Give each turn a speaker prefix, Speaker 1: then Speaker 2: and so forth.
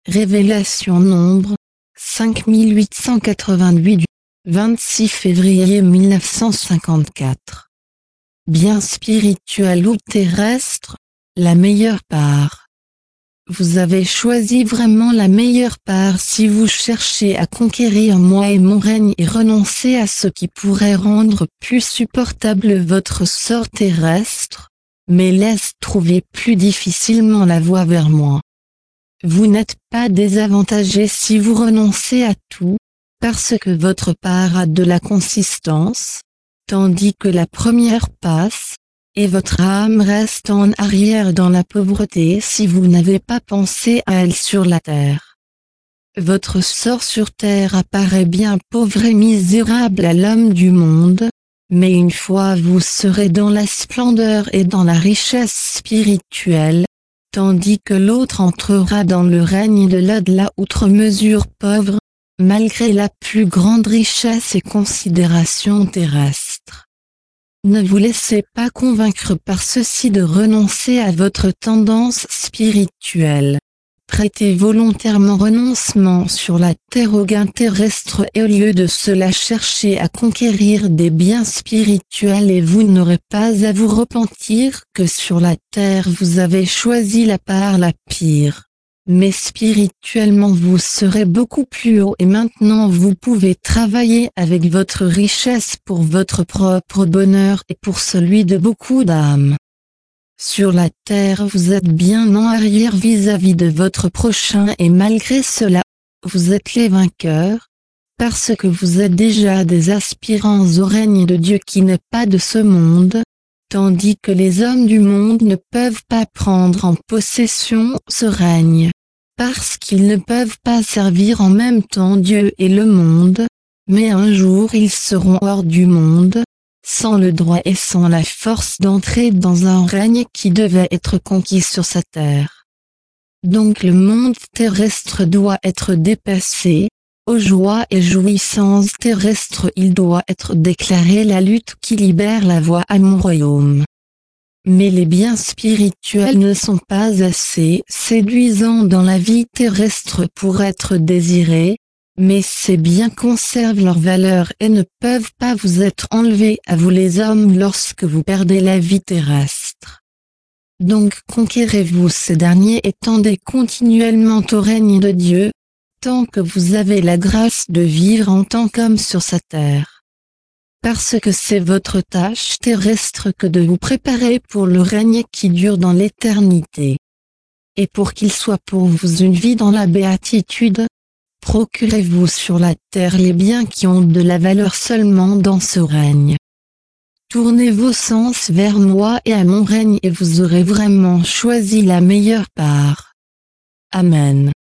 Speaker 1: Révélation Nombre 5888 du 26 février 1954. Bien spirituel ou terrestre, la meilleure part. Vous avez choisi vraiment la meilleure part si vous cherchez à conquérir moi et mon règne et renoncer à ce qui pourrait rendre plus supportable votre sort terrestre, mais laisse trouver plus difficilement la voie vers moi. Vous n'êtes pas désavantagé si vous renoncez à tout, parce que votre part a de la consistance, tandis que la première passe, et votre âme reste en arrière dans la pauvreté si vous n'avez pas pensé à elle sur la terre. Votre sort sur terre apparaît bien pauvre et misérable à l'homme du monde, mais une fois vous serez dans la splendeur et dans la richesse spirituelle, tandis que l'autre entrera dans le règne de l'au-delà outre mesure pauvre, malgré la plus grande richesse et considération terrestre. Ne vous laissez pas convaincre par ceci de renoncer à votre tendance spirituelle. Prêtez volontairement renoncement sur la terre au gain terrestre et au lieu de cela cherchez à conquérir des biens spirituels et vous n'aurez pas à vous repentir que sur la terre vous avez choisi la part la pire. Mais spirituellement vous serez beaucoup plus haut et maintenant vous pouvez travailler avec votre richesse pour votre propre bonheur et pour celui de beaucoup d'âmes. Sur la terre vous êtes bien en arrière vis-à-vis de votre prochain et malgré cela, vous êtes les vainqueurs, parce que vous êtes déjà des aspirants au règne de Dieu qui n'est pas de ce monde, tandis que les hommes du monde ne peuvent pas prendre en possession ce règne, parce qu'ils ne peuvent pas servir en même temps Dieu et le monde, mais un jour ils seront hors du monde, sans le droit et sans la force d'entrer dans un règne qui devait être conquis sur sa terre. Donc le monde terrestre doit être dépassé, aux joies et jouissances terrestres il doit être déclaré la lutte qui libère la voie à mon royaume. Mais les biens spirituels ne sont pas assez séduisants dans la vie terrestre pour être désirés, mais ces biens conservent leur valeur et ne peuvent pas vous être enlevés à vous les hommes lorsque vous perdez la vie terrestre. Donc conquérez-vous ces derniers et tendez continuellement au règne de Dieu, tant que vous avez la grâce de vivre en tant qu'homme sur sa terre. Parce que c'est votre tâche terrestre que de vous préparer pour le règne qui dure dans l'éternité. Et pour qu'il soit pour vous une vie dans la béatitude, procurez-vous sur la terre les biens qui ont de la valeur seulement dans ce règne. Tournez vos sens vers moi et à mon règne et vous aurez vraiment choisi la meilleure part. Amen.